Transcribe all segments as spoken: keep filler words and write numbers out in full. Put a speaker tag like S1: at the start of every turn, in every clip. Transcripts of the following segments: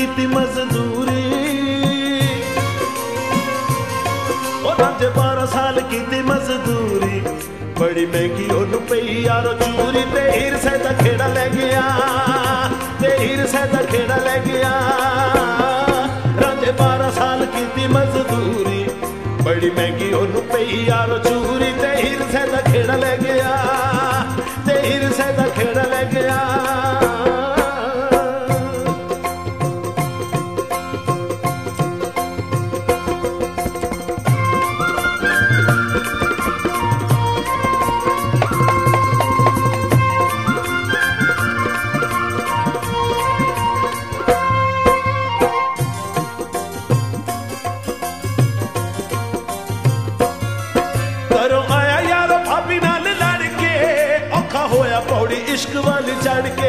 S1: कीती मजदूरी, ओ रांझे बारह साल कीती मजदूरी, बड़ी महंगी ओनू पई यारो चूरी। ते हीर से दा खेड़ा लै गया, ते हीर से दा खेड़ा लै गया। रांझे बारह साल कीती मजदूरी, बड़ी महंगी ओनू पई यारो चूरी। ते हीर से दा खेड़ा लै गया, ते हीर से दा खेड़ा लै गया। पौड़ी इश्क वाली चढ़ के,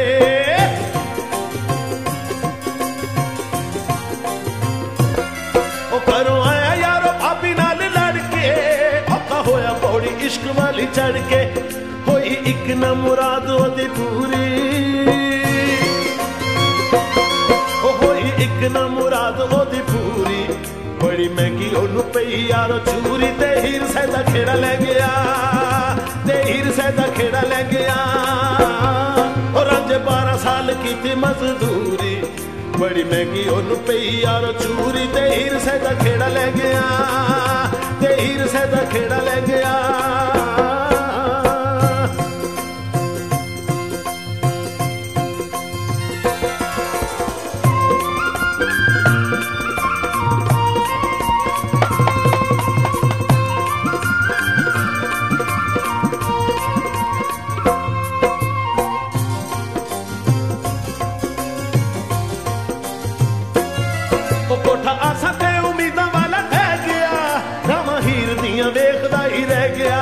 S1: ओ घरों आया यारो भाभी नाल लड़ के, औखा होया पौड़ी इश्क वाली चढ़ के। होई एक न मुराद ओदी पूरी, ओ होई एक न मुराद ओदी पूरी, बड़ी महंगी ओनू पई यारो चूरी। ते हीर से दा खेड़ा लै गया, ते हीर से दा खेड़ा लै गया। और रांझे बारह साल कीती मजदूरी, बड़ी महंगी ओनू पई यारो चूरी। ते हीर से दा खेड़ा लै गया, ते हीर से दा खेड़ा लै गया। कोठा आसा ते उम्मीदां वाला रह गया, रामा हीर दियां वेखदा ही रह गया।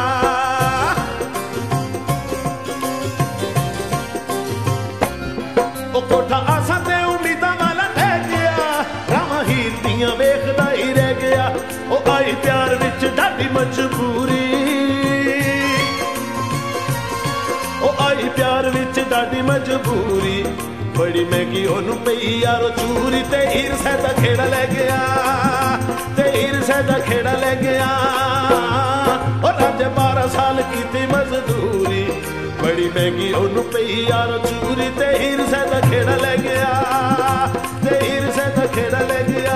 S1: ओ कोठा आसा ते उम्मीदां वाला रह गया, रामा हीर दियां वेखदा ही रह गया। ओ आई प्यार विच ढाडी मजबूरी, ओ आई प्यार विच ढाडी मजबूरी, बड़ी महंगी ओनू पई यारो चूरी। ते हीर से दा खेड़ा लै गया, ते हीर से दा खेड़ा लै गया। और रांझे बारह साल कीती मजदूरी, बड़ी महंगी ओनू पई यारो चूरी। ते हीर से दा खेड़ा लै गया, ते हीर से दा खेड़ा लै गया।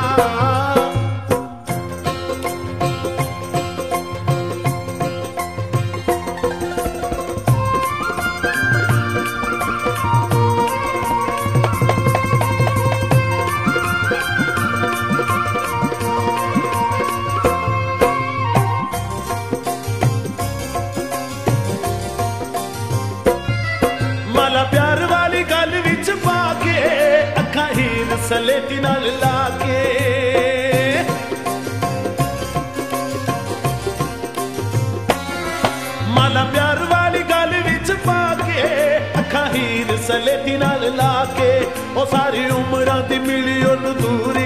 S1: माला प्यार वाली गल विच पा के, अखा हीर सलेटी नाल ला के। माला प्यार वाली गल विच पा के, अखा हीर सलेटी नाल ला के। ओ सारी उमरां दी मिली ओनू दूरी,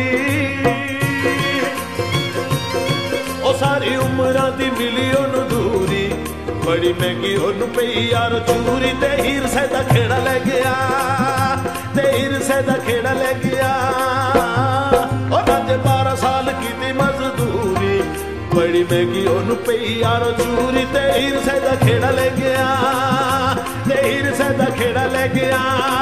S1: ओ सारी उमरां दी मिली ओनू दूरी, बड़ी महंगी ओनू पई यारो चूरी। ते हीर से दा खेड़ा लै गया, ते हीर से दा खेड़ा लै गया। और रांझे बारह साल कीती मजदूरी, बड़ी महंगी ओनू पई यारो चूरी। ते हीर से दा खेड़ा लै गया, ते हीर से दा खेड़ा लै गया।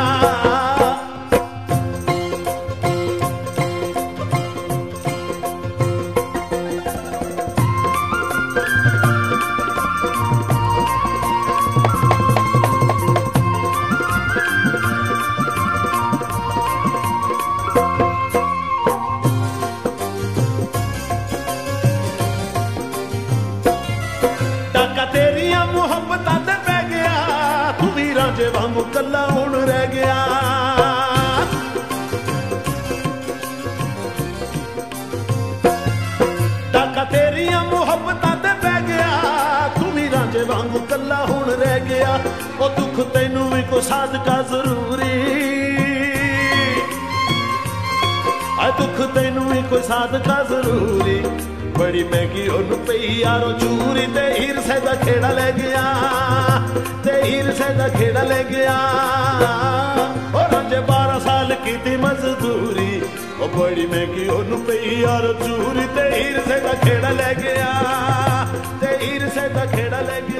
S1: तेरिया मुहब्बतां ते पै गया, तू भी रांझे वांगू कल्ला हुण रह गया। टाका तेरिया मुहब्बतां ते पै गया, तू भी रांझे वांगू कल्ला हुण रह गया। ओ दुख तैनू भी कोई सादका जरूरी, आ दुख तैनू भी कोई सादका जरूरी, बड़ी महंगी ओनू पई यारो चूरी। ते हीर से दा खेड़ा लै गया, ते हीर से दा खेड़ा लै गया। और रांझे बारह साल कीती मजदूरी ओ बड़ी महंगी ओनू पई यार चूरी ते हीर से दा खेड़ा ले गया ते हीर से दा खेड़ा ले गया